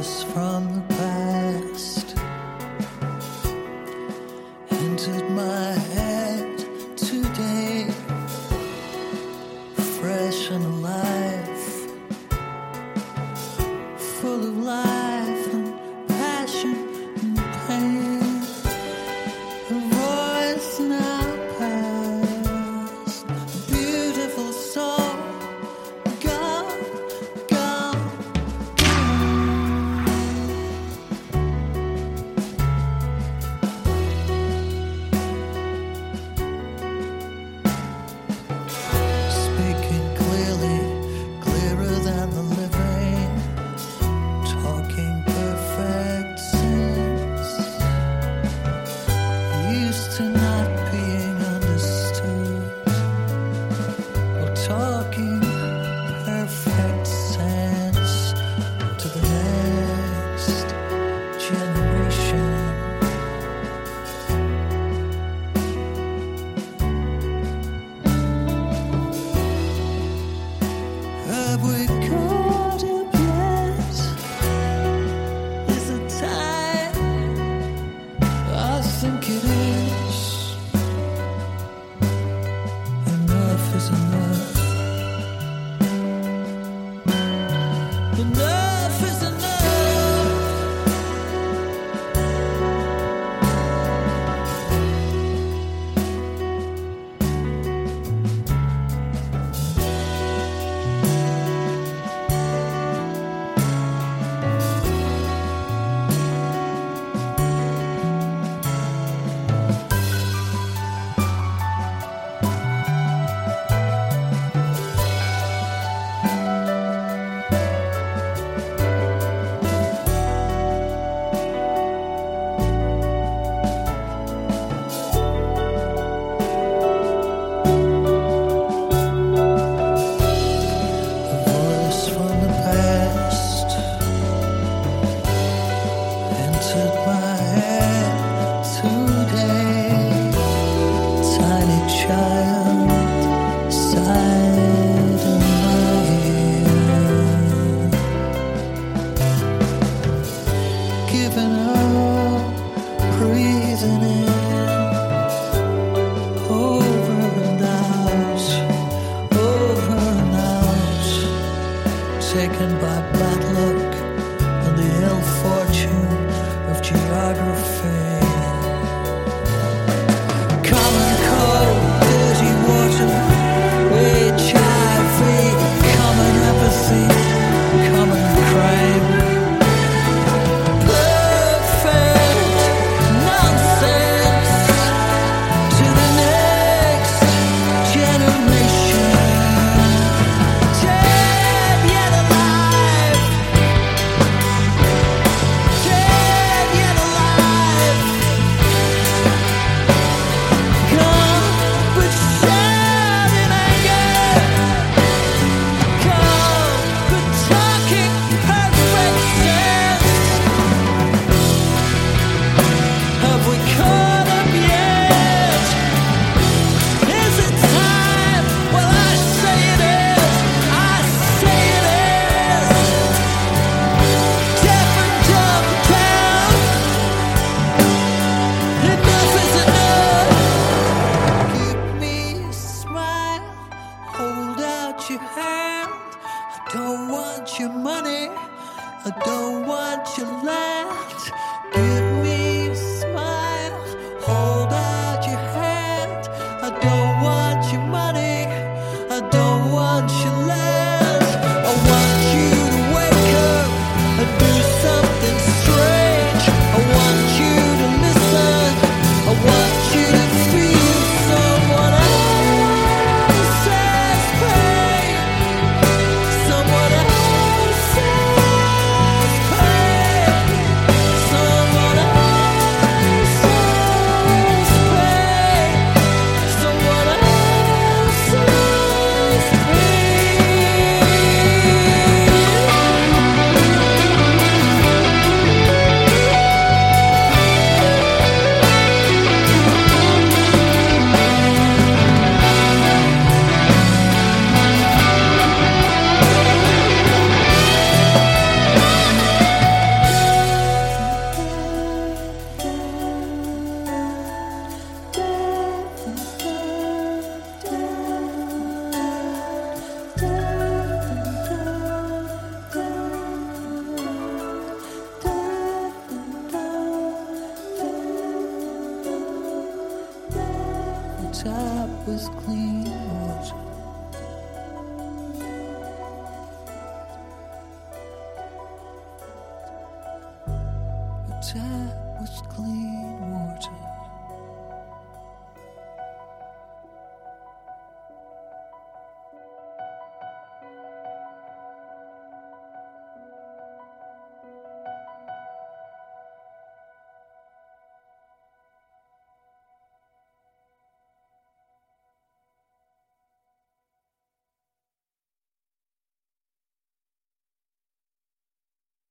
voice from the past entered my head today, fresh and alive, full of life and passion and pain. A voice now past, a beautiful soul, gone, gone, speaking clearly, clearer than the living, talking perfect sense, used to not being understood, or talking perfect sense to the next generation. Have we got a place? Is it time? I think it is. Enough is enough. Enough is enough. A voice from the past entered my head today. Tiny child sighed in my ear, giving up, breathing in, over and out, over and out, taken by bad luck and the ill fortune of geography. Common cold, dirty water, HIV, common apathy, common crime. Perfect nonsense to the next generation. Dead yet alive. clean.